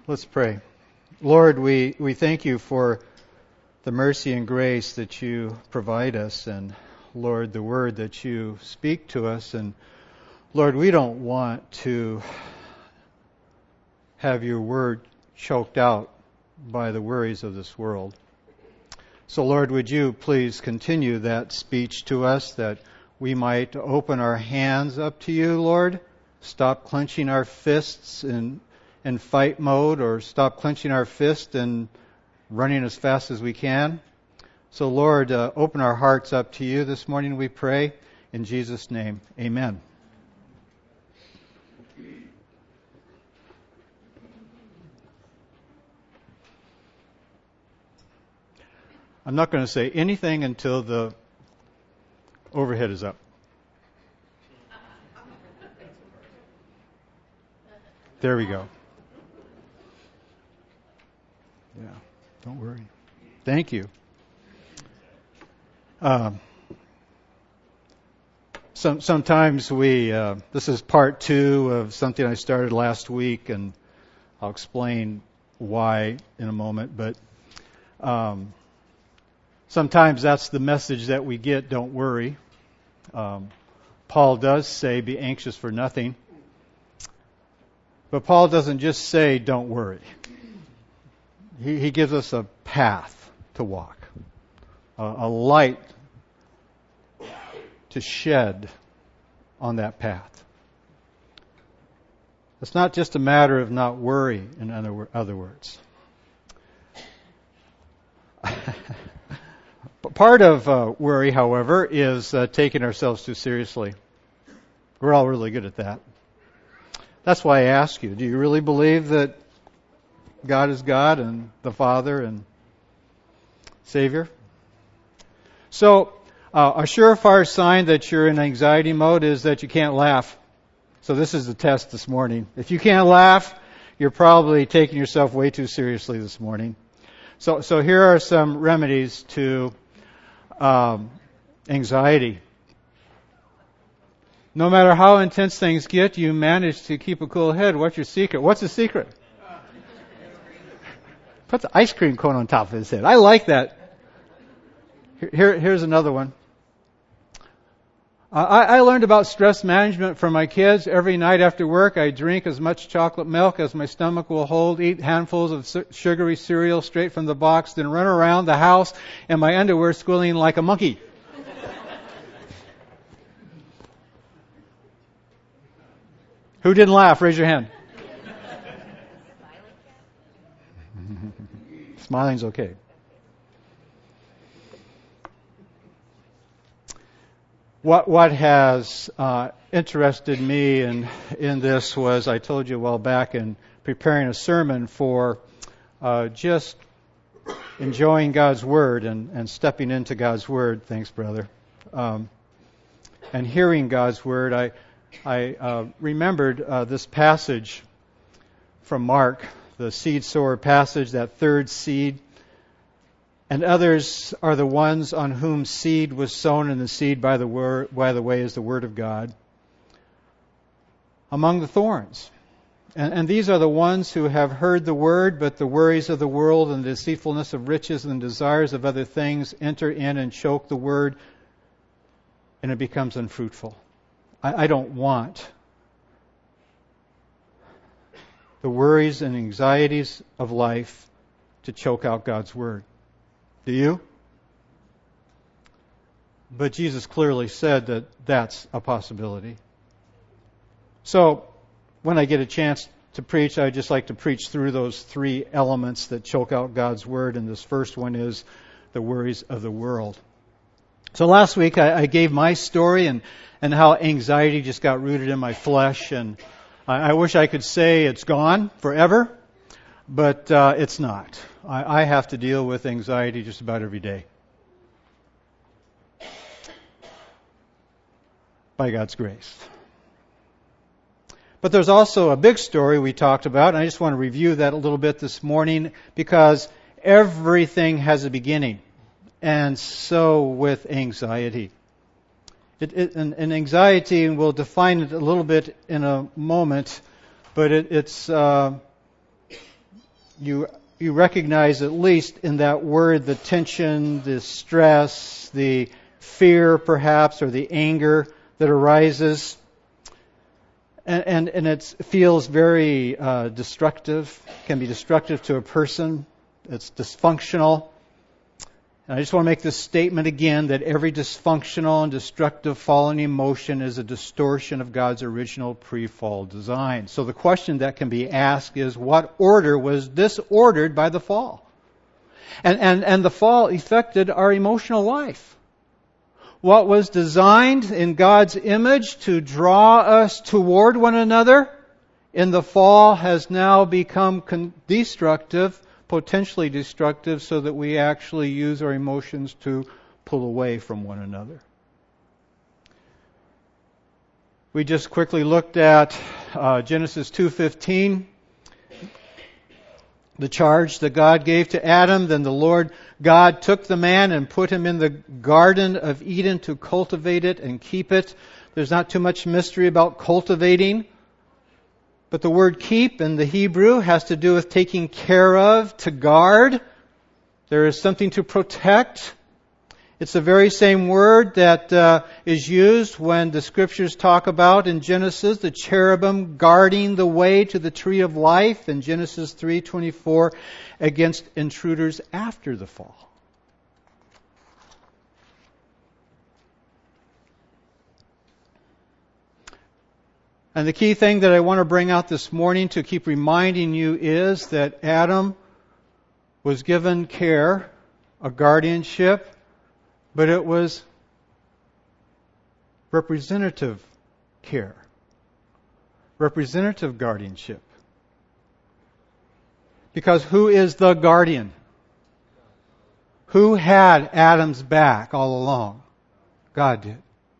Let's pray. Lord, we thank you for the mercy and grace that you provide us, and Lord, the word that you speak to us. And Lord, we don't want to have your word choked out by the worries of this world. So Lord, would you please continue that speech to us, that we might open our hands up to you, Lord. Stop clenching our fists in fight mode, or stop clenching our fist and running as fast as we can. So Lord, open our hearts up to you this morning, we pray. In Jesus' name, amen. I'm not going to say anything until the overhead is up. There we go. Yeah, don't worry. Thank you. Sometimes this is part 2 of something I started last week, and I'll explain why in a moment, but sometimes that's the message that we get, don't worry. Paul does say, be anxious for nothing. But Paul doesn't just say, don't worry. He gives us a path to walk, a light to shed on that path. It's not just a matter of not worry, in other words. Part of worry, however, is taking ourselves too seriously. We're all really good at that. That's why I ask you, do you really believe that God is God and the Father and Savior? So, a surefire sign that you're in anxiety mode is that you can't laugh. So this is the test this morning. If you can't laugh, you're probably taking yourself way too seriously this morning. So here are some remedies to anxiety. No matter how intense things get, you manage to keep a cool head. What's your secret? What's the secret? Put the ice cream cone on top of his head. I like that. Here's another one. I learned about stress management from my kids. Every night after work, I drink as much chocolate milk as my stomach will hold, eat handfuls of sugary cereal straight from the box, then run around the house in my underwear squealing like a monkey. Who didn't laugh? Raise your hand. Smiling's okay. What has interested me in this was, I told you a while back in preparing a sermon for just enjoying God's Word and stepping into God's Word. Thanks, brother. And hearing God's Word, I remembered this passage from Mark, the seed sower passage, that third seed. And others are the ones on whom seed was sown, and the seed, by the way, is the Word of God, among the thorns. And these are the ones who have heard the Word, but the worries of the world and the deceitfulness of riches and desires of other things enter in and choke the Word, and it becomes unfruitful. I don't want the worries and anxieties of life to choke out God's Word. Do you? But Jesus clearly said that that's a possibility. So, when I get a chance to preach, I just like to preach through those 3 elements that choke out God's Word, and this first one is the worries of the world. So last week I gave my story and how anxiety just got rooted in my flesh, and I wish I could say it's gone forever, but it's not. I have to deal with anxiety just about every day. By God's grace. But there's also a big story we talked about, and I just want to review that a little bit this morning, because everything has a beginning, and so with anxiety. And anxiety, and we'll define it a little bit in a moment, but it's you recognize, at least in that word, the tension, the stress, the fear perhaps, or the anger that arises. And it feels very destructive, can be destructive to a person. It's dysfunctional. And I just want to make this statement again, that every dysfunctional and destructive fallen emotion is a distortion of God's original pre-fall design. So the question that can be asked is, what order was disordered by the fall? And the fall affected our emotional life. What was designed in God's image to draw us toward one another in the fall has now become destructive, potentially destructive, so that we actually use our emotions to pull away from one another. We just quickly looked at Genesis 2:15, the charge that God gave to Adam. Then the Lord God took the man and put him in the Garden of Eden to cultivate it and keep it. There's not too much mystery about cultivating. But the word keep in the Hebrew has to do with taking care of, to guard. There is something to protect. It's the very same word that is used when the Scriptures talk about in Genesis the cherubim guarding the way to the tree of life in Genesis 3:24 against intruders after the fall. And the key thing that I want to bring out this morning to keep reminding you is that Adam was given care, a guardianship, but it was representative care, representative guardianship. Because who is the guardian? Who had Adam's back all along? God did.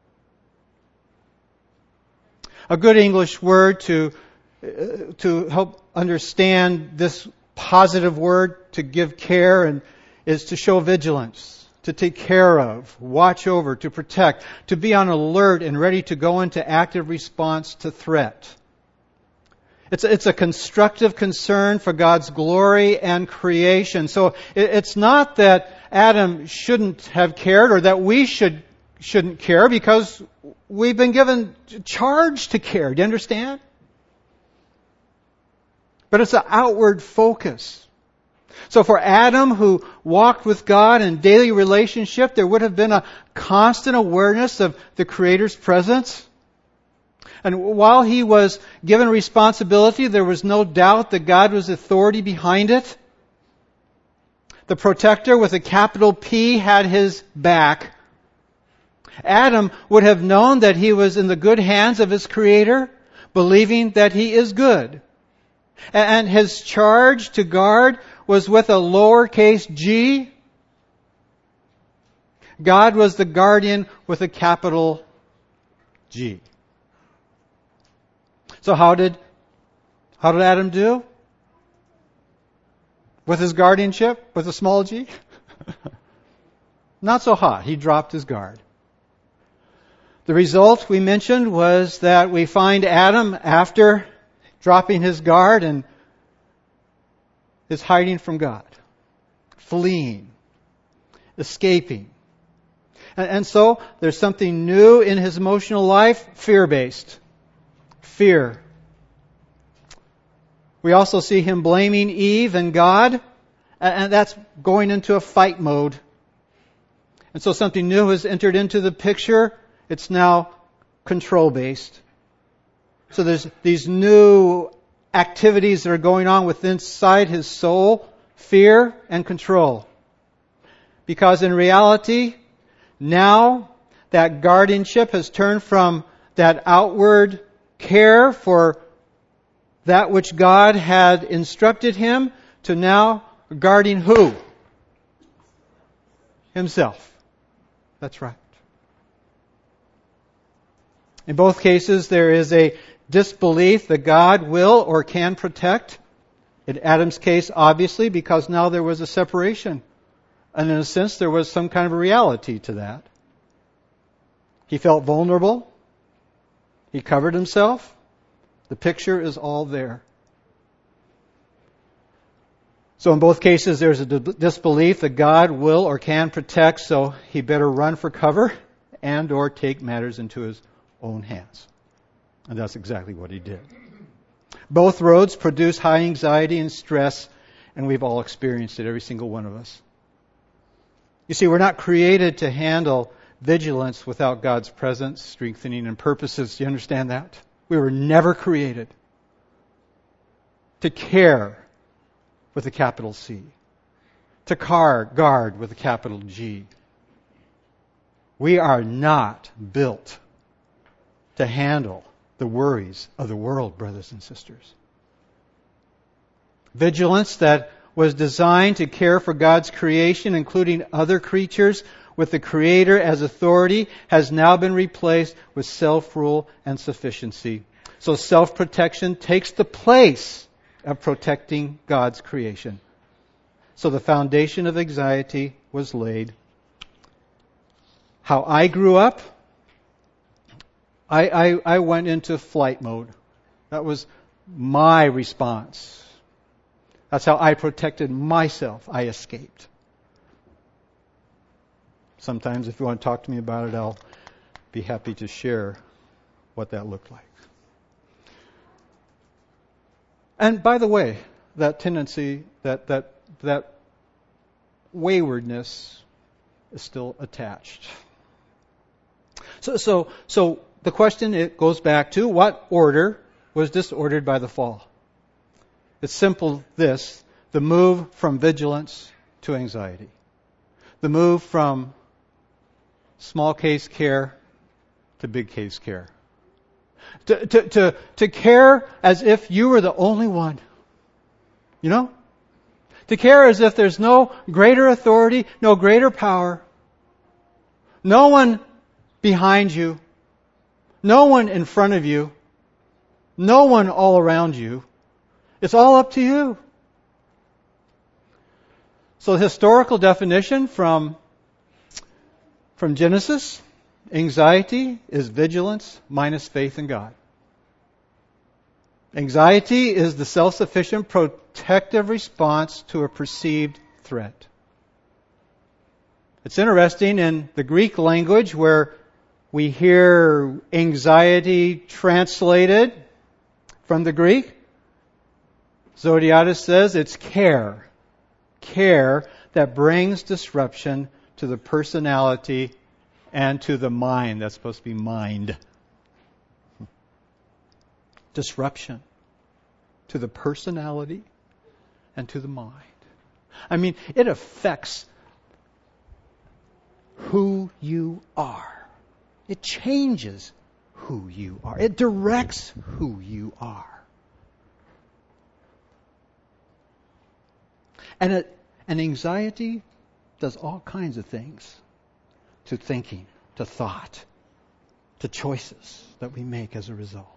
A good English word to help understand this positive word, to give care, and is to show vigilance, to take care of, watch over, to protect, to be on alert and ready to go into active response to threat. It's a constructive concern for God's glory and creation. So it's not that Adam shouldn't have cared or that we shouldn't care, because we've been given charge to care. Do you understand? But it's an outward focus. So for Adam, who walked with God in daily relationship, there would have been a constant awareness of the Creator's presence. And while he was given responsibility, there was no doubt that God was authority behind it. The protector with a capital P had his back. Adam would have known that he was in the good hands of his Creator, believing that he is good. And his charge to guard was with a lowercase g. God was the guardian with a capital G. So how did Adam do? With his guardianship? With a small g? Not so hot. He dropped his guard. The result we mentioned was that we find Adam, after dropping his guard, and is hiding from God, fleeing, escaping. And so there's something new in his emotional life, fear-based. Fear. We also see him blaming Eve and God, and that's going into a fight mode. And so something new has entered into the picture. It's now control-based. So there's these new activities that are going on within inside his soul, fear and control. Because in reality, now that guardianship has turned from that outward care for that which God had instructed him to now guarding who? Himself. That's right. In both cases, there is a disbelief that God will or can protect. In Adam's case, obviously, because now there was a separation. And in a sense, there was some kind of a reality to that. He felt vulnerable. He covered himself. The picture is all there. So in both cases, there's a disbelief that God will or can protect, so he better run for cover and or take matters into his own hands. And that's exactly what he did. Both roads produce high anxiety and stress, and we've all experienced it, every single one of us. You see, we're not created to handle vigilance without God's presence, strengthening, and purposes. Do you understand that? We were never created to care with a capital C, to guard with a capital G. We are not built to handle the worries of the world, brothers and sisters. Vigilance that was designed to care for God's creation, including other creatures, with the Creator as authority, has now been replaced with self-rule and sufficiency. So self-protection takes the place of protecting God's creation. So the foundation of anxiety was laid. How I grew up, I went into flight mode. That was my response. That's how I protected myself. I escaped. Sometimes if you want to talk to me about it, I'll be happy to share what that looked like. And by the way, that tendency, that waywardness is still attached. So the question, it goes back to, what order was disordered by the fall? It's simple this: the move from vigilance to anxiety. The move from small case care to big case care. To care as if you were the only one. You know? To care as if there's no greater authority, no greater power, no one behind you, no one in front of you, no one all around you. It's all up to you. So the historical definition from Genesis, anxiety is vigilance minus faith in God. Anxiety is the self-sufficient protective response to a perceived threat. It's interesting in the Greek language where we hear anxiety translated from the Greek. Zodhiates says it's care that brings disruption to the personality and to the mind. That's supposed to be mind. Disruption to the personality and to the mind. I mean, it affects who you are. It changes who you are. It directs who you are. And anxiety does all kinds of things to thinking, to thought, to choices that we make as a result.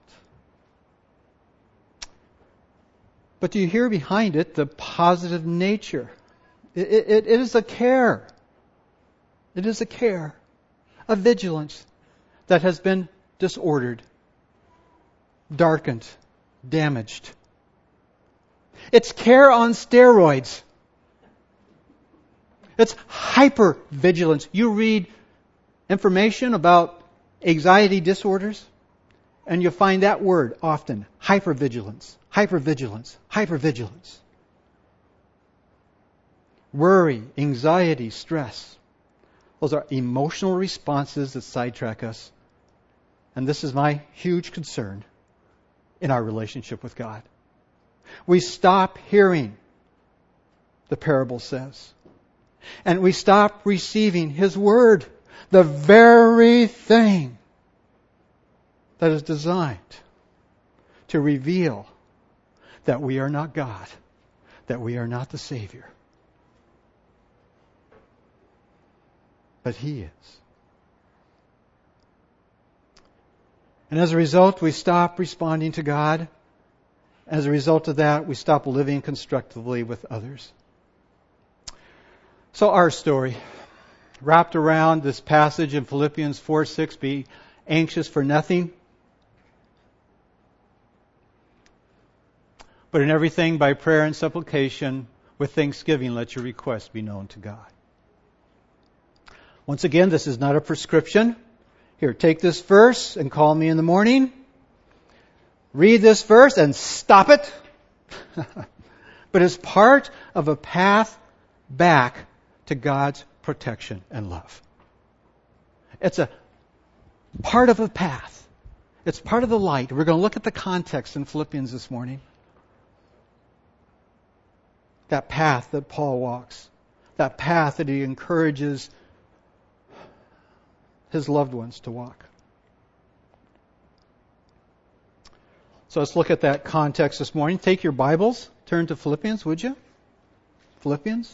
But do you hear behind it the positive nature? It is a care. It is a care, a vigilance that has been disordered, darkened, damaged. It's care on steroids. It's hypervigilance. You read information about anxiety disorders, and you find that word often, hypervigilance, hypervigilance, hypervigilance. Worry, anxiety, stress. Those are emotional responses that sidetrack us. And this is my huge concern in our relationship with God. We stop hearing, the parable says. And we stop receiving His Word, the very thing that is designed to reveal that we are not God, that we are not the Savior. But He is. And as a result, we stop responding to God. As a result of that, we stop living constructively with others. So our story, wrapped around this passage in Philippians 4:6, be anxious for nothing, but in everything by prayer and supplication, With thanksgiving, let your requests be known to God. Once again, this is not a prescription. Here, take this verse and call me in the morning. Read this verse and stop it. But it's part of a path back to God's protection and love. It's a part of a path. It's part of the light. We're going to look at the context in Philippians this morning. That path that Paul walks. That path that he encourages his loved ones to walk. So let's look at that context this morning. Take your Bibles, turn to Philippians, would you? Philippians.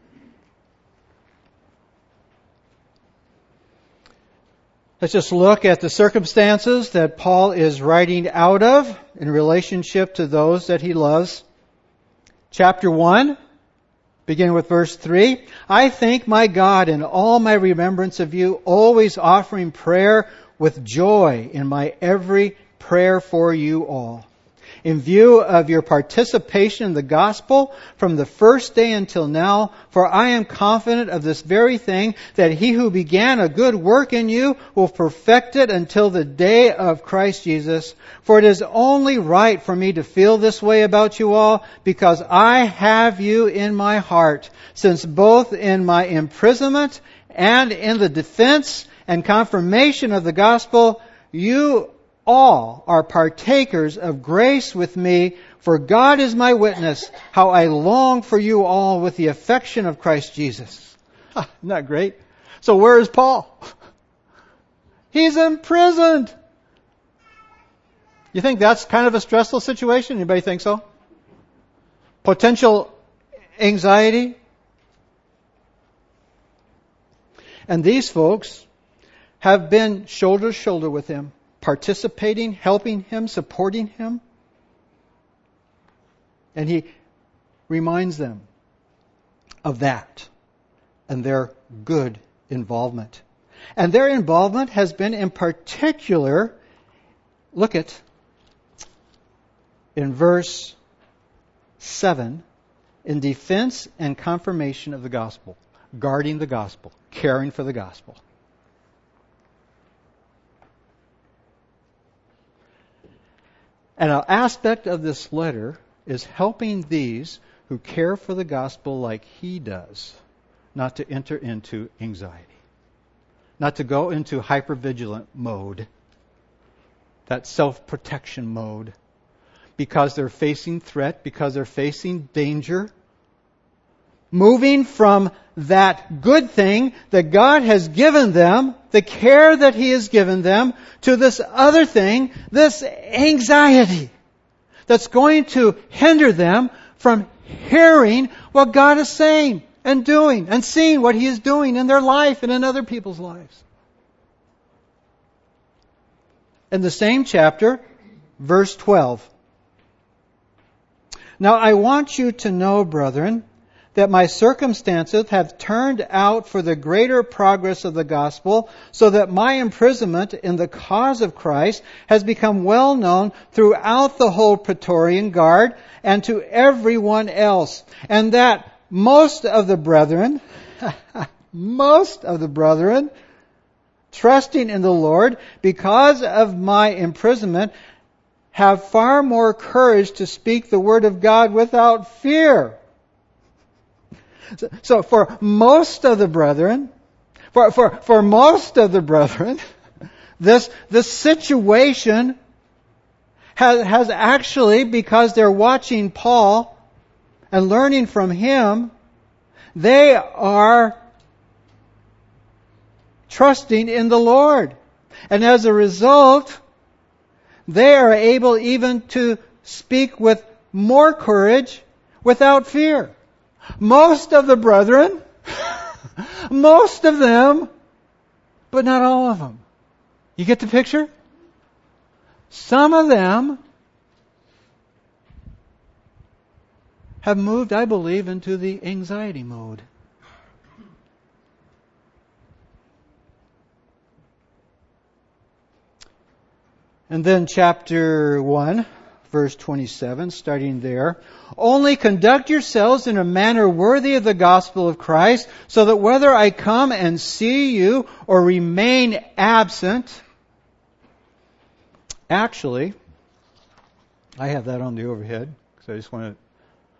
Let's just look at the circumstances that Paul is writing out of in relationship to those that he loves. Chapter 1, beginning with verse 3. I thank my God in all my remembrance of you, always offering prayer with joy in my every prayer for you all, in view of your participation in the gospel from the first day until now, for I am confident of this very thing, that he who began a good work in you will perfect it until the day of Christ Jesus. For it is only right for me to feel this way about you all, because I have you in my heart, since both in my imprisonment and in the defense and confirmation of the gospel, you all are partakers of grace with me, for God is my witness, how I long for you all with the affection of Christ Jesus. Isn't that great? So where is Paul? He's imprisoned. You think that's kind of a stressful situation? Anybody think so? Potential anxiety? And these folks have been shoulder to shoulder with him, participating, helping him, supporting him. And he reminds them of that and their good involvement. And their involvement has been in particular, look at, in verse 7, in defense and confirmation of the gospel, guarding the gospel, caring for the gospel. And an aspect of this letter is helping these who care for the gospel like he does, not to enter into anxiety, not to go into hypervigilant mode, that self-protection mode, because they're facing threat, because they're facing danger. Moving from that good thing that God has given them, the care that He has given them, to this other thing, this anxiety that's going to hinder them from hearing what God is saying and doing and seeing what He is doing in their life and in other people's lives. In the same chapter, verse 12. Now I want you to know, brethren, that my circumstances have turned out for the greater progress of the gospel, so that my imprisonment in the cause of Christ has become well known throughout the whole Praetorian Guard and to everyone else, and that most of the brethren, trusting in the Lord, because of my imprisonment, have far more courage to speak the word of God without fear. So for most of the brethren, this situation has actually, because they're watching Paul and learning from him, they are trusting in the Lord. And as a result, they are able even to speak with more courage without fear. Most of the brethren, most of them, but not all of them. You get the picture? Some of them have moved, I believe, into the anxiety mode. And then chapter 1, verse 27, starting there. Only conduct yourselves in a manner worthy of the gospel of Christ, so that whether I come and see you or remain absent. Actually, I have that on the overhead, because I just want to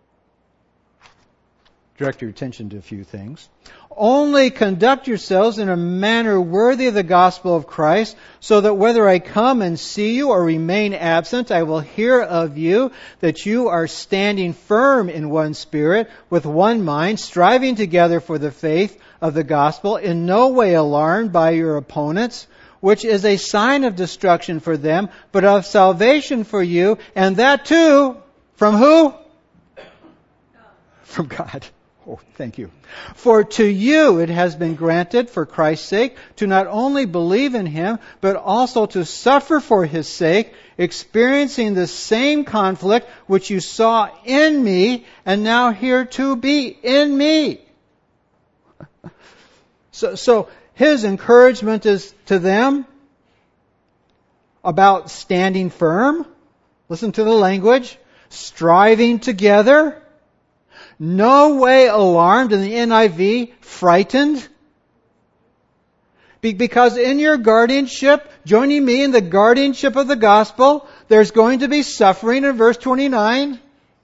direct your attention to a few things. Only conduct yourselves in a manner worthy of the gospel of Christ, so that whether I come and see you or remain absent, I will hear of you that you are standing firm in one spirit, with one mind, striving together for the faith of the gospel, in no way alarmed by your opponents, which is a sign of destruction for them, but of salvation for you, and that too, from who? From God. Oh, thank you. For to you it has been granted, for Christ's sake, to not only believe in Him, but also to suffer for His sake, experiencing the same conflict which you saw in me, and now here to be in me. So His encouragement is to them about standing firm. Listen to the language. Striving together. No way alarmed, in the NIV, frightened. Because in your guardianship, joining me in the guardianship of the gospel, there's going to be suffering in verse 29.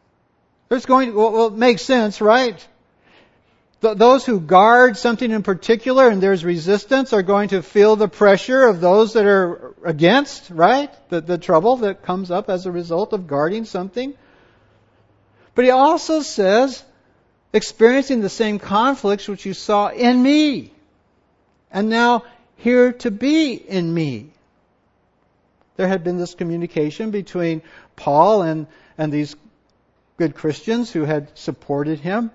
It makes sense, right? Those who guard something in particular and there's resistance are going to feel the pressure of those that are against, right? The trouble that comes up as a result of guarding something. But he also says, experiencing the same conflicts which you saw in me, and now here to be in me. There had been this communication between Paul and these good Christians who had supported him.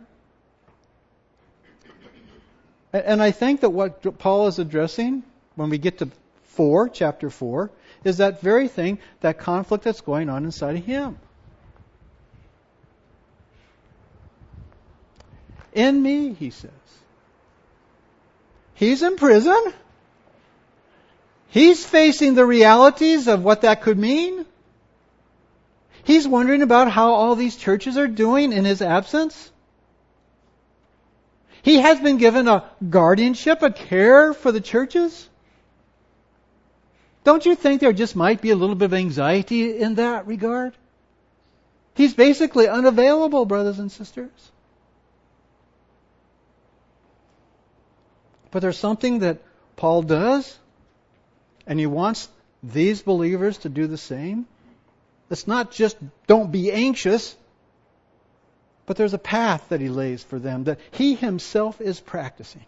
And I think that what Paul is addressing when we get to chapter 4, is that very thing, that conflict that's going on inside of him. In me, he says. He's in prison. He's facing the realities of what that could mean. He's wondering about how all these churches are doing in his absence. He has been given a guardianship, a care for the churches. Don't you think there just might be a little bit of anxiety in that regard? He's basically unavailable, brothers and sisters. But there's something that Paul does, and he wants these believers to do the same. It's not just don't be anxious, but there's a path that he lays for them that he himself is practicing.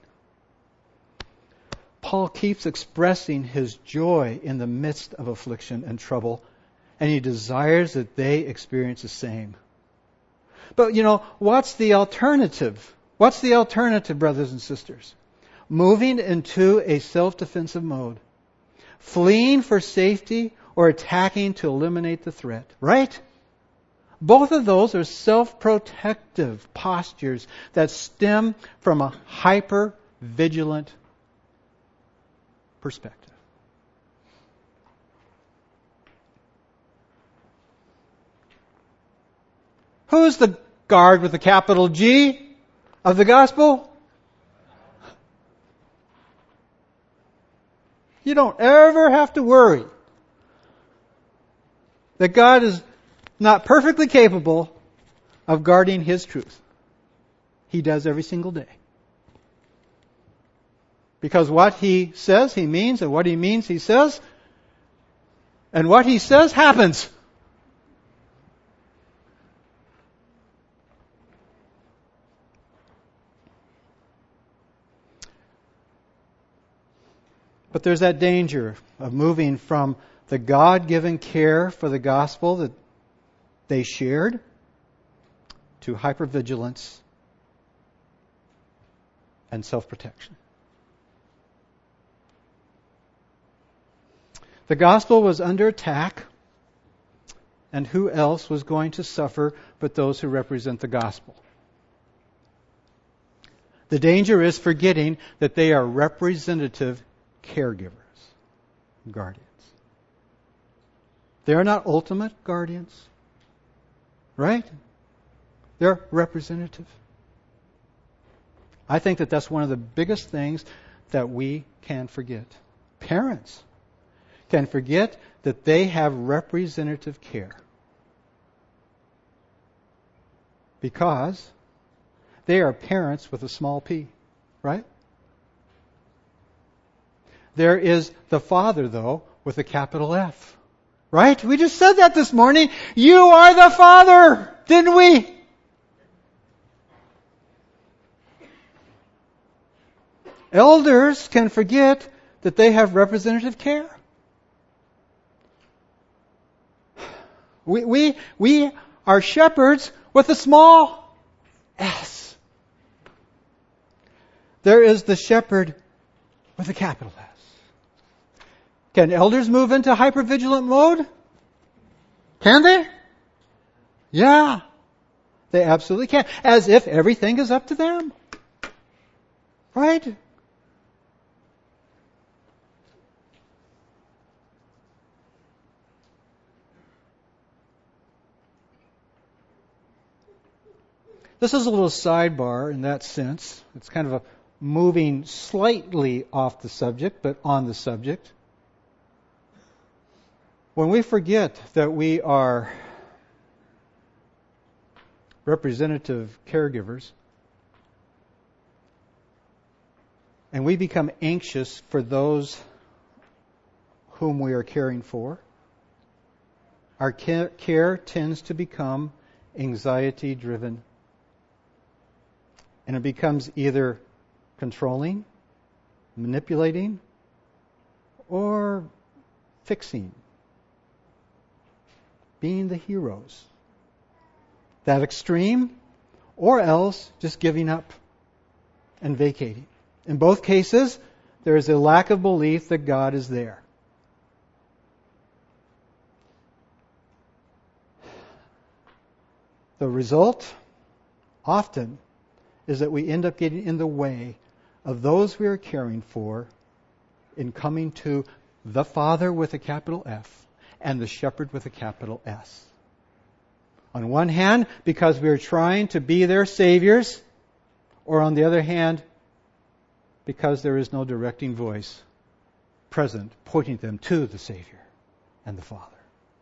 Paul keeps expressing his joy in the midst of affliction and trouble, and he desires that they experience the same. But what's the alternative? What's the alternative, brothers and sisters? Moving into a self-defensive mode. Fleeing for safety or attacking to eliminate the threat. Right? Both of those are self-protective postures that stem from a hyper-vigilant perspective. Who's the guard with a capital G of the gospel? You don't ever have to worry that God is not perfectly capable of guarding His truth. He does every single day. Because what He says, He means, and what He means, He says, and what He says happens. But there's that danger of moving from the God-given care for the gospel that they shared to hypervigilance and self-protection. The gospel was under attack, and who else was going to suffer but those who represent the gospel? The danger is forgetting that they are representative caregivers, guardians. They are not ultimate guardians. Right? They're representative. I think that that's one of the biggest things that we can forget. Parents can forget that they have representative care. Because they are parents with a small p. Right? There is the Father, though, with a capital F. Right? We just said that this morning. You are the Father, didn't we? Elders can forget that they have representative care. We are shepherds with a small s. There is the shepherd with a capital S. Can elders move into hypervigilant mode? Can they? Yeah. They absolutely can. As if everything is up to them. Right? This is a little sidebar in that sense. It's kind of a moving slightly off the subject, but on the subject. When we forget that we are representative caregivers, and we become anxious for those whom we are caring for, our care tends to become anxiety-driven. And it becomes either controlling, manipulating, or fixing. Being the heroes. That extreme, or else just giving up and vacating. In both cases, there is a lack of belief that God is there. The result, often, is that we end up getting in the way of those we are caring for in coming to the Father with a capital F and the Shepherd with a capital S. On one hand, because we are trying to be their saviors, or on the other hand, because there is no directing voice present pointing them to the Savior and the Father.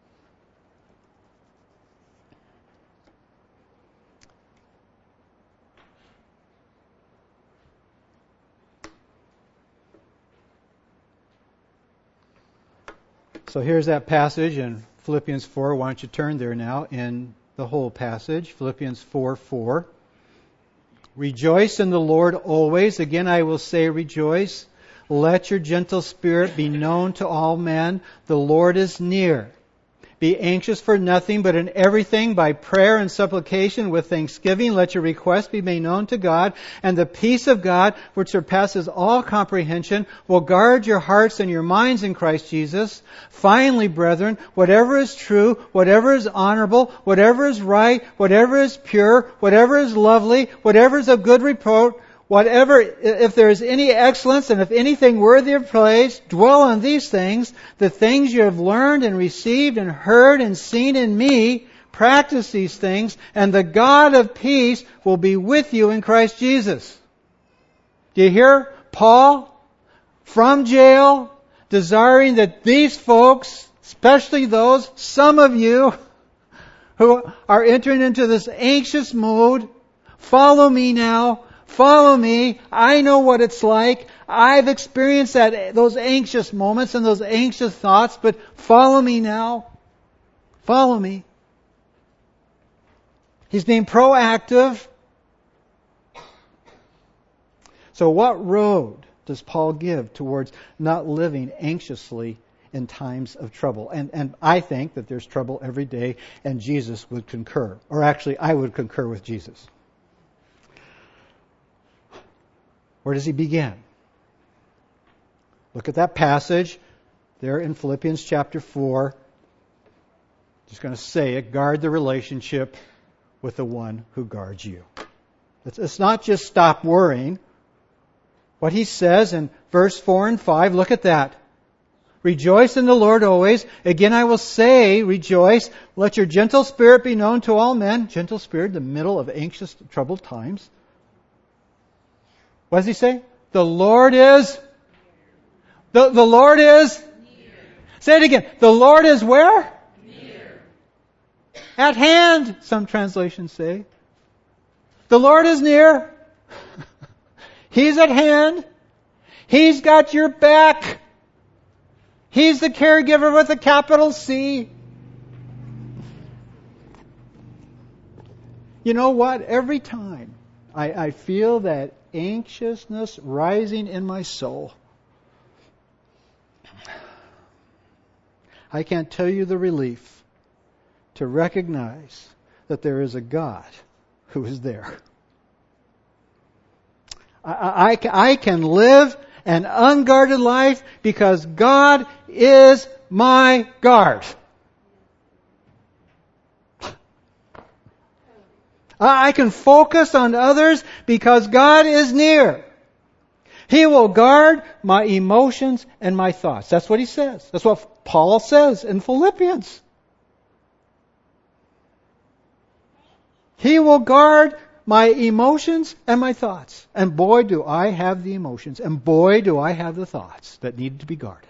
So here's that passage in Philippians 4. Why don't you turn there now in the whole passage. Philippians 4:4. Rejoice in the Lord always. Again, I will say rejoice. Let your gentle spirit be known to all men. The Lord is near. Be anxious for nothing, but in everything by prayer and supplication with thanksgiving, let your requests be made known to God, and the peace of God, which surpasses all comprehension, will guard your hearts and your minds in Christ Jesus. Finally, brethren, whatever is true, whatever is honorable, whatever is right, whatever is pure, whatever is lovely, whatever is of good report, whatever, if there is any excellence and if anything worthy of praise, dwell on these things, the things you have learned and received and heard and seen in me, practice these things, and the God of peace will be with you in Christ Jesus. Do you hear Paul from jail desiring that these folks, especially those, some of you who are entering into this anxious mood, follow me now. Follow me. I know what it's like. I've experienced those anxious moments and those anxious thoughts, but follow me now. Follow me. He's being proactive. So what road does Paul give towards not living anxiously in times of trouble? And I think that there's trouble every day, and Jesus would concur. Or actually, I would concur with Jesus. Where does he begin? Look at that passage there in Philippians chapter 4. Just going to say it. Guard the relationship with the one who guards you. It's not just stop worrying. What he says in verse 4 and 5, look at that. Rejoice in the Lord always. Again I will say, rejoice. Let your gentle spirit be known to all men. Gentle spirit in the middle of anxious, troubled times. What does he say? The Lord is? The Lord is? Near. Say it again. The Lord is where? Near. At hand, some translations say. The Lord is near. He's at hand. He's got your back. He's the caregiver with a capital C. You know what? Every time I feel that anxiousness rising in my soul, I can't tell you the relief to recognize that there is a God who is there. I can live an unguarded life because God is my guard. I can focus on others because God is near. He will guard my emotions and my thoughts. That's what he says. That's what Paul says in Philippians. He will guard my emotions and my thoughts. And boy, do I have the emotions, and boy, do I have the thoughts that need to be guarded.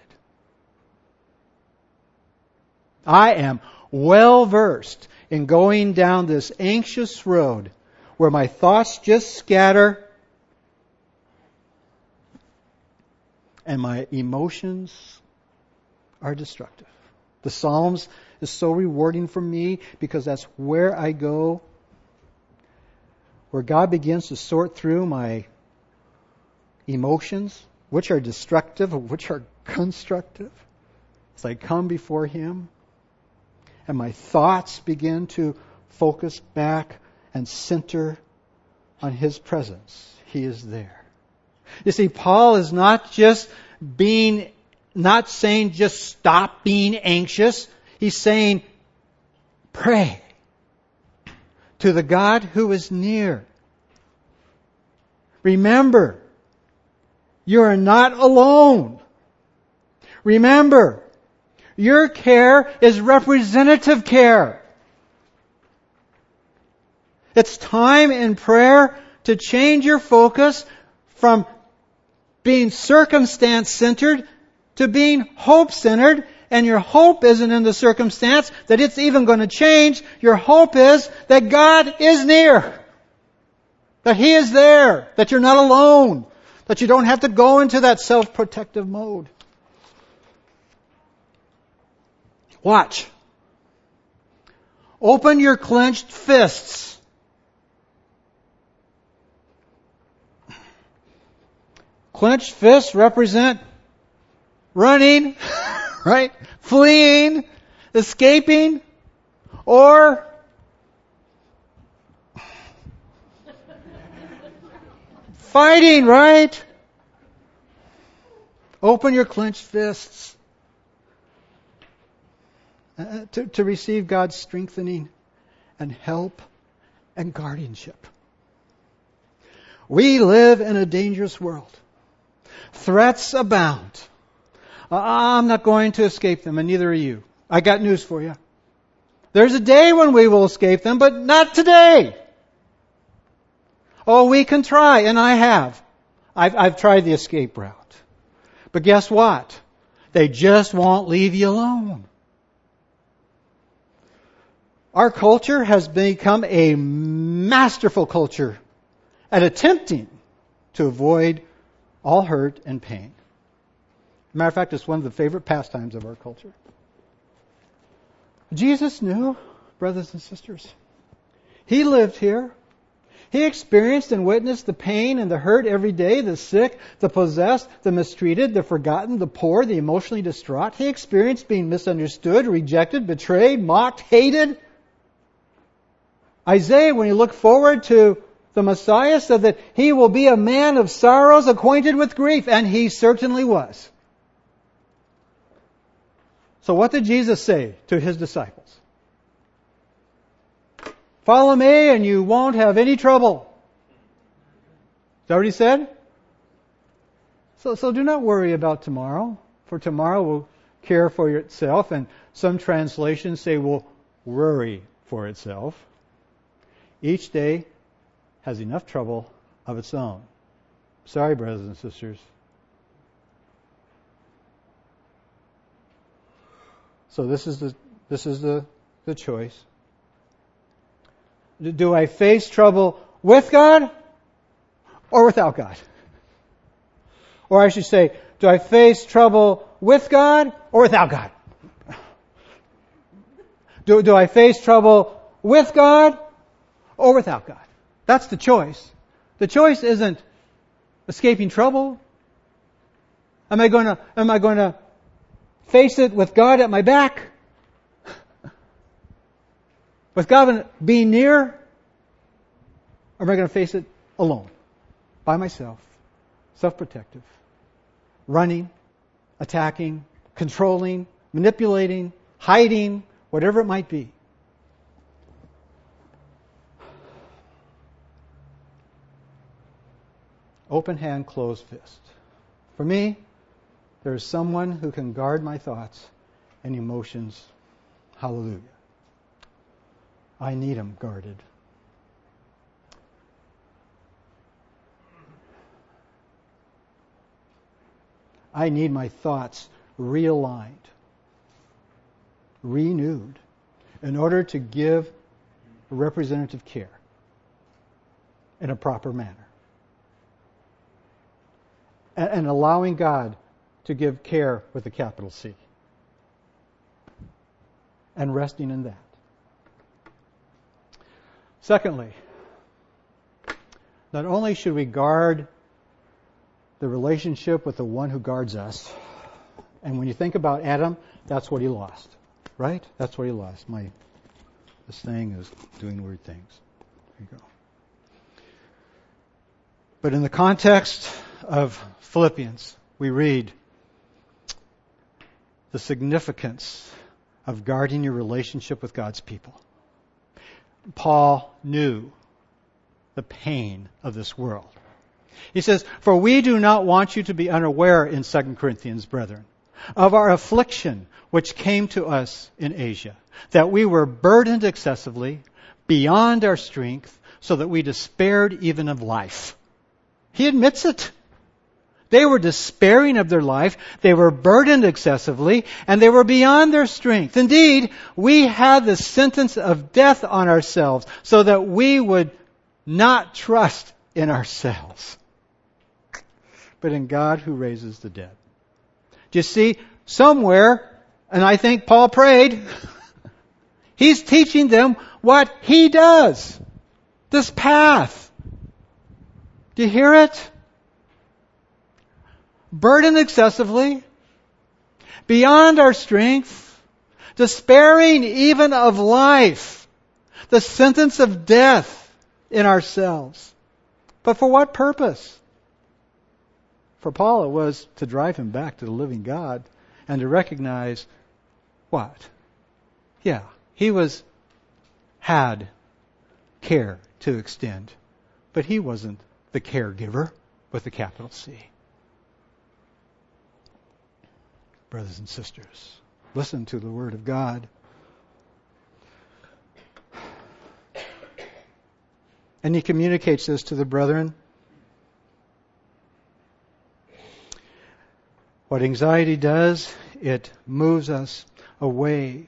I am well versed in going down this anxious road where my thoughts just scatter and my emotions are destructive. The Psalms is so rewarding for me because that's where I go, where God begins to sort through my emotions, which are destructive or which are constructive, as I come before Him. And my thoughts begin to focus back and center on His presence. He is there. You see, Paul is not saying just stop being anxious. He's saying pray to the God who is near. Remember, you are not alone. Remember, your care is representative care. It's time in prayer to change your focus from being circumstance-centered to being hope-centered. And your hope isn't in the circumstance that it's even going to change. Your hope is that God is near. That He is there. That you're not alone. That you don't have to go into that self-protective mode. Watch. Open your clenched fists. Clenched fists represent running, right? Fleeing, escaping, or fighting, right? Open your clenched fists to receive God's strengthening and help and guardianship. We live in a dangerous world. Threats abound. I'm not going to escape them, and neither are you. I got news for you. There's a day when we will escape them, but not today. Oh, we can try, and I have. I've tried the escape route. But guess what? They just won't leave you alone. Our culture has become a masterful culture at attempting to avoid all hurt and pain. Matter of fact, it's one of the favorite pastimes of our culture. Jesus knew, brothers and sisters. He lived here. He experienced and witnessed the pain and the hurt every day, the sick, the possessed, the mistreated, the forgotten, the poor, the emotionally distraught. He experienced being misunderstood, rejected, betrayed, mocked, hated. Isaiah, when he looked forward to the Messiah, said that He will be a man of sorrows, acquainted with grief, and He certainly was. So what did Jesus say to His disciples? Follow me and you won't have any trouble. Is that what He said? So do not worry about tomorrow, for tomorrow will care for itself, and some translations say will worry for itself. Each day has enough trouble of its own. Sorry, brothers and sisters. So this is the choice. Do I face trouble with God or without God? Or I should say, do I face trouble with God or without God? Do I face trouble with God or without God? That's the choice. The choice isn't escaping trouble. Am I going to face it with God at my back? With God being near? Or am I going to face it alone? By myself? Self-protective? Running? Attacking? Controlling? Manipulating? Hiding? Whatever it might be. Open hand, closed fist. For me, there is someone who can guard my thoughts and emotions. Hallelujah. I need them guarded. I need my thoughts realigned, renewed, in order to give representative care in a proper manner. And allowing God to give care with a capital C. And resting in that. Secondly, not only should we guard the relationship with the one who guards us, and when you think about Adam, that's what he lost. Right? That's what he lost. This thing is doing weird things. There you go. But in the context of Philippians, we read the significance of guarding your relationship with God's people. Paul knew the pain of this world. He says, "For we do not want you to be unaware," in 2 Corinthians, brethren, "of our affliction which came to us in Asia, that we were burdened excessively, beyond our strength, so that we despaired even of life." He admits it. They were despairing of their life, they were burdened excessively, and they were beyond their strength. Indeed, we had the sentence of death on ourselves, so that we would not trust in ourselves, but in God who raises the dead. Do you see, somewhere, and I think Paul prayed, he's teaching them what he does. This path. Do you hear it? Burdened excessively, beyond our strength, despairing even of life, the sentence of death in ourselves. But for what purpose? For Paul, it was to drive him back to the living God and to recognize what? Yeah, he had care to extend, but he wasn't the caregiver with a capital C. Brothers and sisters, listen to the Word of God. And he communicates this to the brethren. What anxiety does, it moves us away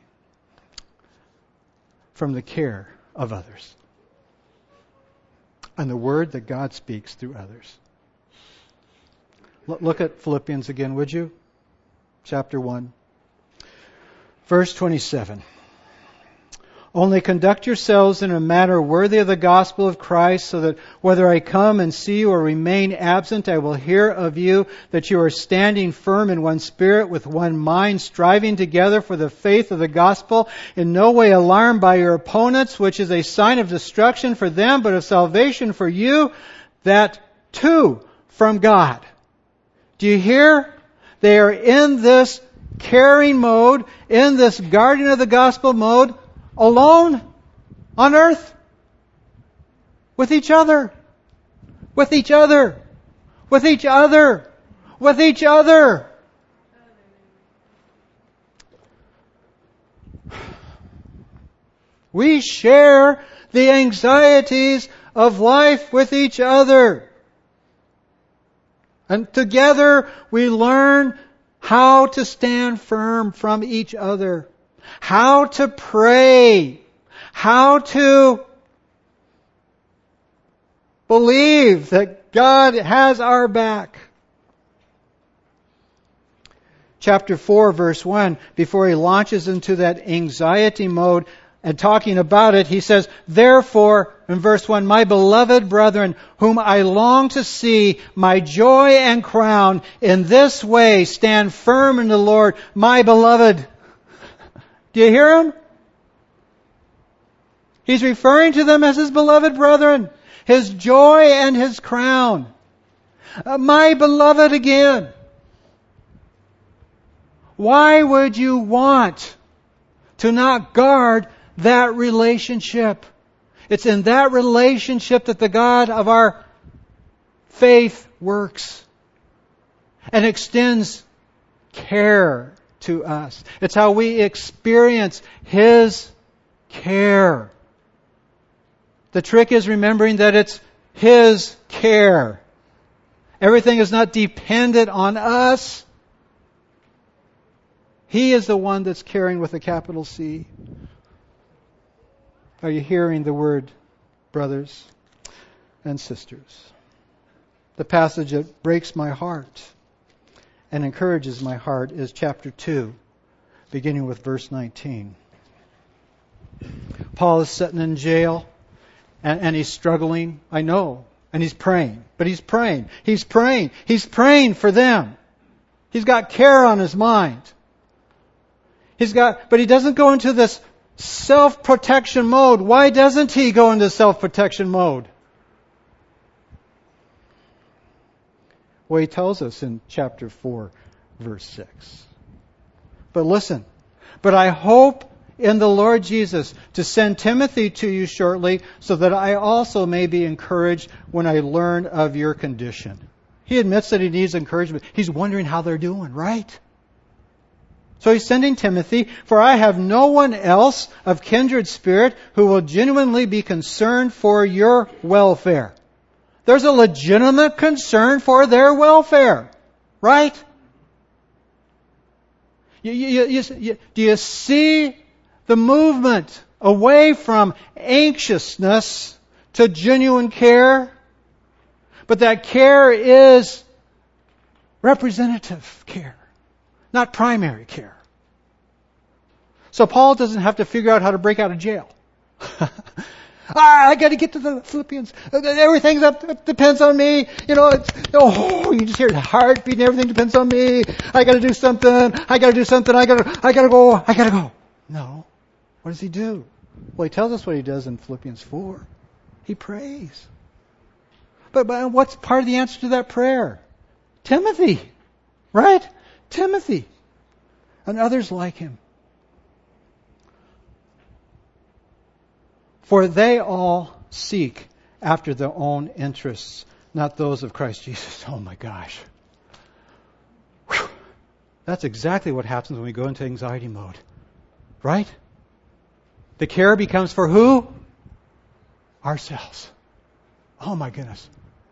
from the care of others and the word that God speaks through others. Look at Philippians again, would you? Chapter 1, verse 27. "Only conduct yourselves in a manner worthy of the gospel of Christ, so that whether I come and see you or remain absent, I will hear of you that you are standing firm in one spirit, with one mind, striving together for the faith of the gospel, in no way alarmed by your opponents, which is a sign of destruction for them, but of salvation for you, that too from God." Do you hear? They are in this caring mode, in this guardian of the gospel mode, alone on earth, with each other, with each other, with each other, with each other. We share the anxieties of life with each other. And together we learn how to stand firm from each other, how to pray, how to believe that God has our back. Chapter 4, verse 1, before he launches into that anxiety mode and talking about it, he says, "Therefore," in verse 1, "my beloved brethren, whom I long to see, my joy and crown, in this way stand firm in the Lord, my beloved." Do you hear him? He's referring to them as his beloved brethren, his joy and his crown. My beloved again. Why would you want to not guard that relationship? It's in that relationship that the God of our faith works and extends care to us. It's how we experience His care. The trick is remembering that it's His care. Everything is not dependent on us. He is the one that's caring with a capital C. Are you hearing the word, brothers and sisters? The passage that breaks my heart and encourages my heart is chapter 2, beginning with verse 19. Paul is sitting in jail and he's struggling, I know, and he's praying. But he's praying. He's praying. He's praying for them. He's got care on his mind. But he doesn't go into this self-protection mode. Why doesn't he go into self-protection mode? Well, he tells us in chapter 4, verse 6. But listen, "But I hope in the Lord Jesus to send Timothy to you shortly, so that I also may be encouraged when I learn of your condition." He admits that he needs encouragement. He's wondering how they're doing, right? So he's sending Timothy, "For I have no one else of kindred spirit who will genuinely be concerned for your welfare." There's a legitimate concern for their welfare, right? Do you see the movement away from anxiousness to genuine care? But that care is representative care, not primary care. So Paul doesn't have to figure out how to break out of jail. I got to get to the Philippians. Everything depends on me. You just hear the heart beating. Everything depends on me. I got to do something. I got to go. No. What does he do? Well, he tells us what he does in Philippians 4. He prays. But what's part of the answer to that prayer? Timothy, right? Timothy and others like him. For they all seek after their own interests, not those of Christ Jesus. Oh my gosh. Whew. That's exactly what happens when we go into anxiety mode. Right? The care becomes for who? Ourselves. Oh my goodness.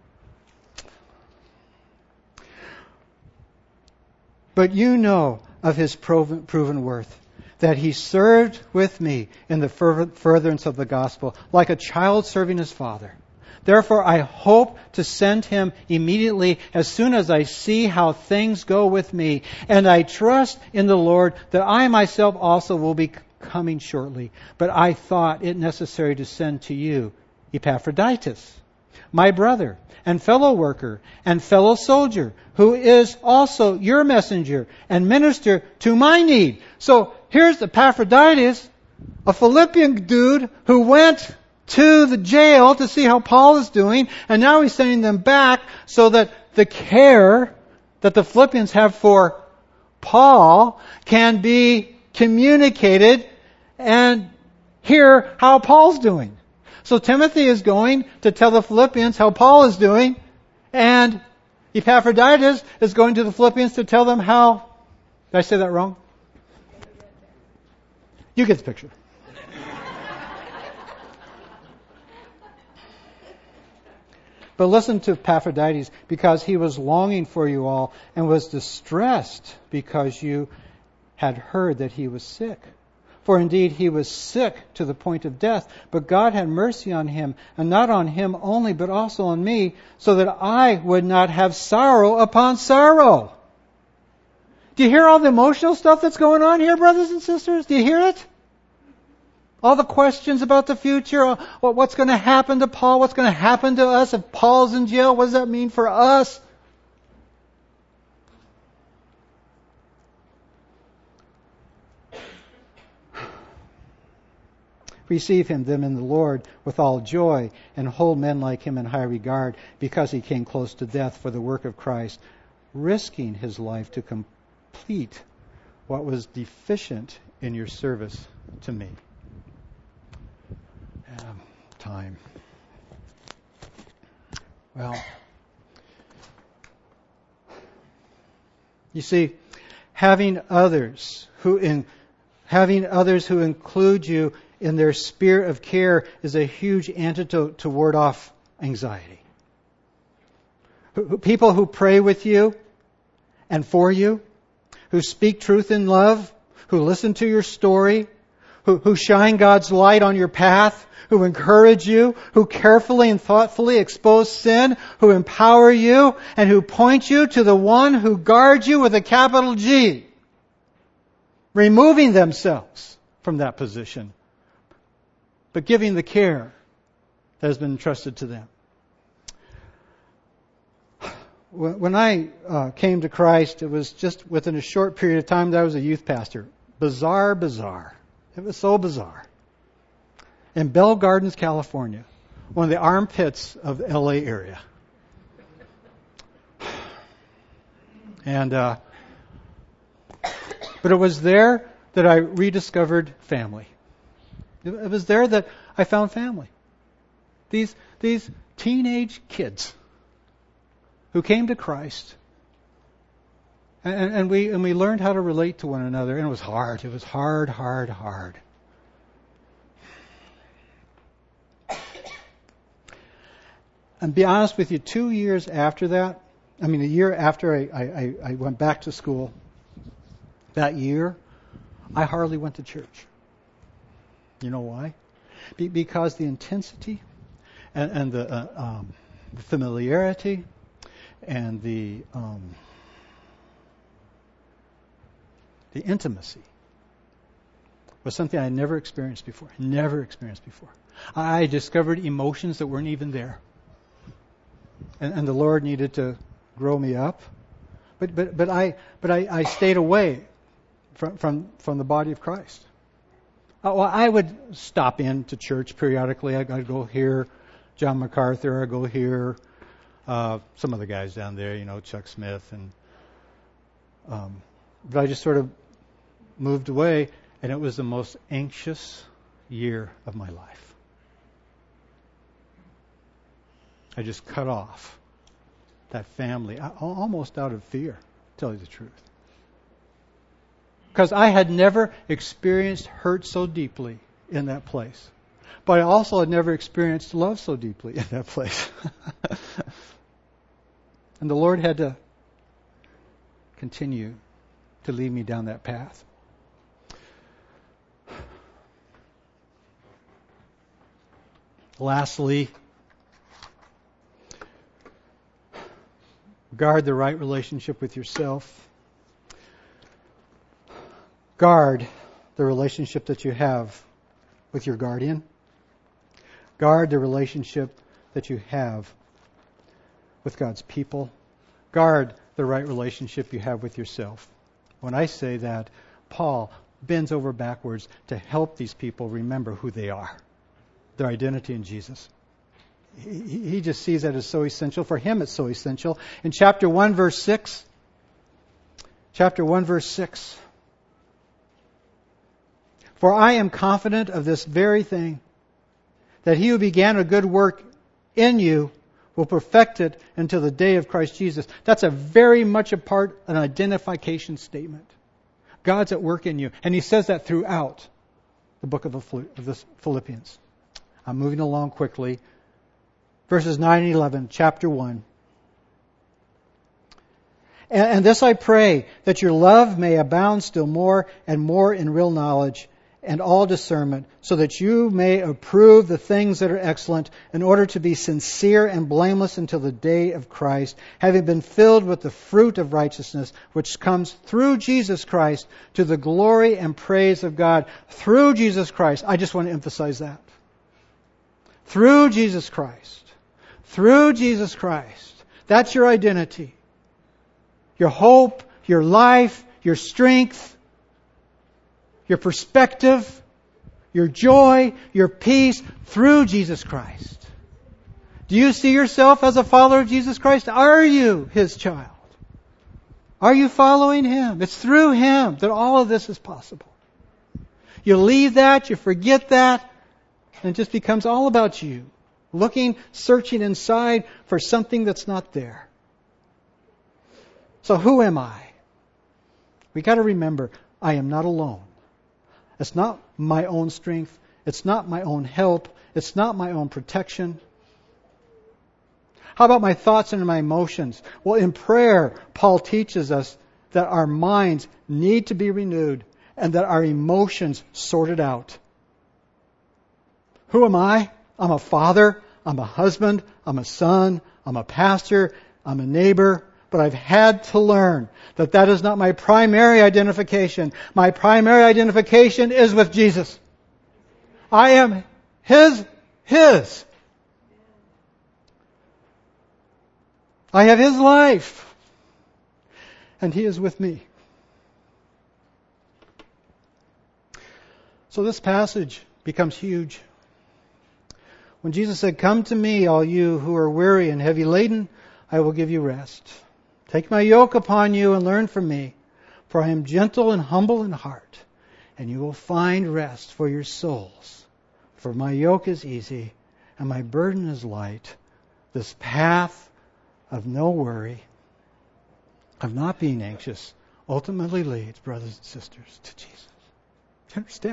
But you know of his proven worth, that he served with me in the furtherance of the gospel, like a child serving his father. Therefore, I hope to send him immediately as soon as I see how things go with me. And I trust in the Lord that I myself also will be coming shortly. But I thought it necessary to send to you Epaphroditus, my brother and fellow worker and fellow soldier, who is also your messenger and minister to my need. So here's Epaphroditus, a Philippian dude who went to the jail to see how Paul is doing, and now he's sending them back so that the care that the Philippians have for Paul can be communicated and hear how Paul's doing. So Timothy is going to tell the Philippians how Paul is doing, and Epaphroditus is going to the Philippians to tell them how... Did I say that wrong? You get the picture. But listen to Epaphroditus, because he was longing for you all and was distressed because you had heard that he was sick. For indeed he was sick to the point of death, but God had mercy on him, and not on him only, but also on me, so that I would not have sorrow upon sorrow. Do you hear all the emotional stuff that's going on here, brothers and sisters? Do you hear it? All the questions about the future, what's going to happen to Paul, what's going to happen to us if Paul's in jail, what does that mean for us? Receive him then in the Lord with all joy, and hold men like him in high regard, because he came close to death for the work of Christ, risking his life to complete what was deficient in your service to me. Time. Well, you see, having others who include you in their sphere of care is a huge antidote to ward off anxiety. People who pray with you and for you, who speak truth in love, who listen to your story, who shine God's light on your path, who encourage you, who carefully and thoughtfully expose sin, who empower you, and who point you to the one who guards you with a capital G, removing themselves from that position, but giving the care that has been entrusted to them. When I came to Christ, it was just within a short period of time that I was a youth pastor. Bizarre. It was so bizarre. In Bell Gardens, California, one of the armpits of the LA area. And but it was there that I rediscovered family. It was there that I found family. These teenage kids who came to Christ, and we learned how to relate to one another, and it was hard. It was hard. And be honest with you, 2 years after that, a year after I went back to school, that year, I hardly went to church. You know why? Because the intensity and the familiarity and the intimacy was something I never experienced before. I discovered emotions that weren't even there. And the Lord needed to grow me up. But I stayed away from the body of Christ. Well, I would stop in to church periodically. I'd go hear John MacArthur. I'd go hear some of the guys down there, Chuck Smith. But I just sort of moved away, and it was the most anxious year of my life. I just cut off that family, almost out of fear, to tell you the truth. Because I had never experienced hurt so deeply in that place. But I also had never experienced love so deeply in that place. And the Lord had to continue to lead me down that path. Lastly, guard the right relationship with yourself. Guard the relationship that you have with your guardian. Guard the relationship that you have with God's people. Guard the right relationship you have with yourself. When I say that, Paul bends over backwards to help these people remember who they are, their identity in Jesus. He just sees that as so essential. For him, it's so essential. In chapter 1, verse 6, for I am confident of this very thing, that he who began a good work in you will perfect it until the day of Christ Jesus. That's a very much an identification statement. God's at work in you. And he says that throughout the book of the Philippians. I'm moving along quickly. verses 9 and 11, chapter 1. And this I pray, that your love may abound still more and more in real knowledge and all discernment, so that you may approve the things that are excellent, in order to be sincere and blameless until the day of Christ, having been filled with the fruit of righteousness, which comes through Jesus Christ, to the glory and praise of God. Through Jesus Christ. I just want to emphasize that. Through Jesus Christ. Through Jesus Christ. That's your identity. Your hope, your life, your strength, your perspective, your joy, your peace, through Jesus Christ. Do you see yourself as a follower of Jesus Christ? Are you His child? Are you following Him? It's through Him that all of this is possible. You leave that, you forget that, and it just becomes all about you. Looking, searching inside for something that's not there. So who am I? We got to remember, I am not alone. It's not my own strength. It's not my own help. It's not my own protection. How about my thoughts and my emotions? Well, in prayer, Paul teaches us that our minds need to be renewed and that our emotions sorted out. Who am I? I'm a father. I'm a husband. I'm a son. I'm a pastor. I'm a neighbor. But I've had to learn that that is not my primary identification. My primary identification is with Jesus. I am His. I have His life. And He is with me. So this passage becomes huge. When Jesus said, "Come to me, all you who are weary and heavy laden, I will give you rest. Take my yoke upon you and learn from me, for I am gentle and humble in heart, and you will find rest for your souls. For my yoke is easy and my burden is light." This path of no worry, of not being anxious, ultimately leads, brothers and sisters, to Jesus. Do you understand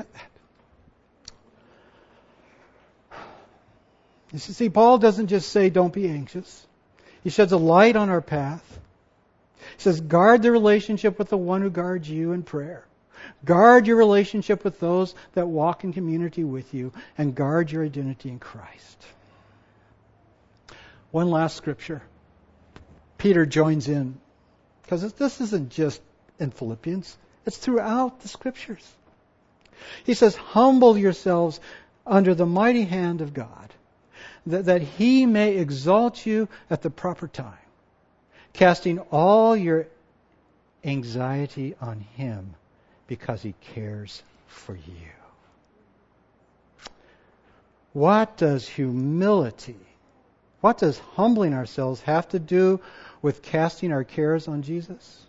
that? You see, Paul doesn't just say, don't be anxious. He sheds a light on our path. He says, guard the relationship with the one who guards you in prayer. Guard your relationship with those that walk in community with you, and guard your identity in Christ. One last scripture. Peter joins in, because this isn't just in Philippians. It's throughout the scriptures. He says, humble yourselves under the mighty hand of God, that He may exalt you at the proper time, casting all your anxiety on Him because He cares for you. What does humility, what does humbling ourselves have to do with casting our cares on Jesus?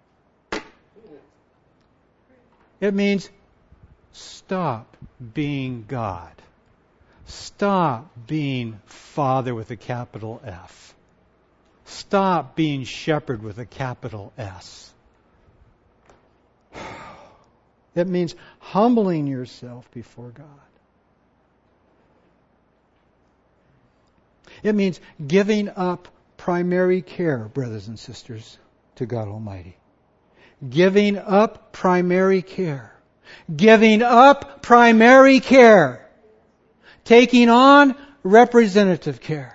It means stop being God. Stop being Father with a capital F. Stop being shepherd with a capital S. It means humbling yourself before God. It means giving up primary care, brothers and sisters, to God Almighty. Giving up primary care. Giving up primary care. Taking on representative care.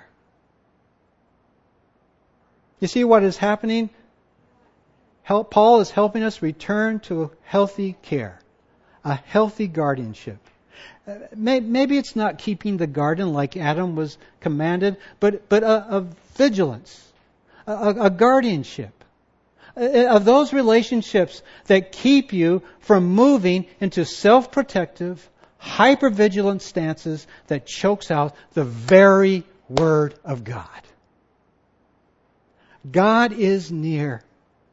You see what is happening? Paul is helping us return to healthy care, a healthy guardianship. Maybe it's not keeping the garden like Adam was commanded, but a vigilance, a guardianship, of those relationships that keep you from moving into self-protective, hyper-vigilant stances that chokes out the very Word of God. God is near.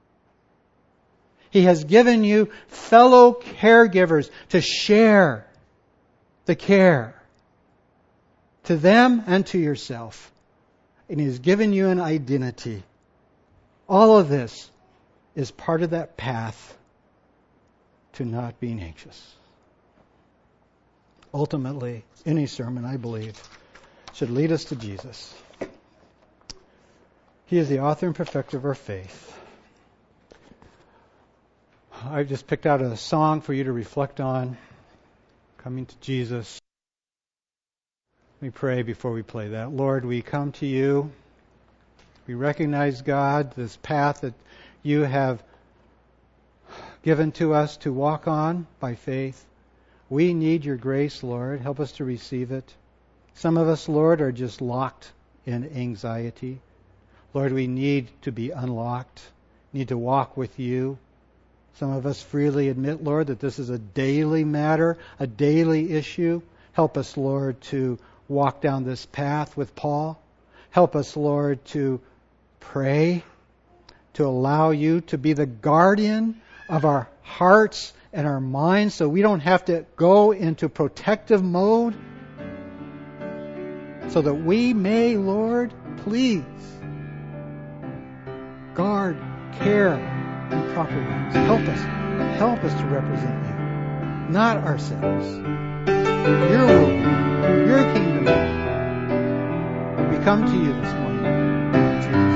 He has given you fellow caregivers to share the care to them and to yourself. And He has given you an identity. All of this is part of that path to not being anxious. Ultimately, any sermon, I believe, should lead us to Jesus. He is the author and perfecter of our faith. I've just picked out a song for you to reflect on, coming to Jesus. Let me pray before we play that. Lord, we come to you. We recognize, God, this path that you have given to us to walk on by faith. We need your grace, Lord. Help us to receive it. Some of us, Lord, are just locked in anxiety. Lord, we need to be unlocked, need to walk with you. Some of us freely admit, Lord, that this is a daily matter, a daily issue. Help us, Lord, to walk down this path with Paul. Help us, Lord, to pray, to allow you to be the guardian of our hearts and our minds so we don't have to go into protective mode, so that we may, Lord, please guard, care, and proper ways. Help us to represent you, not ourselves. Your rule, your kingdom. We come to you this morning.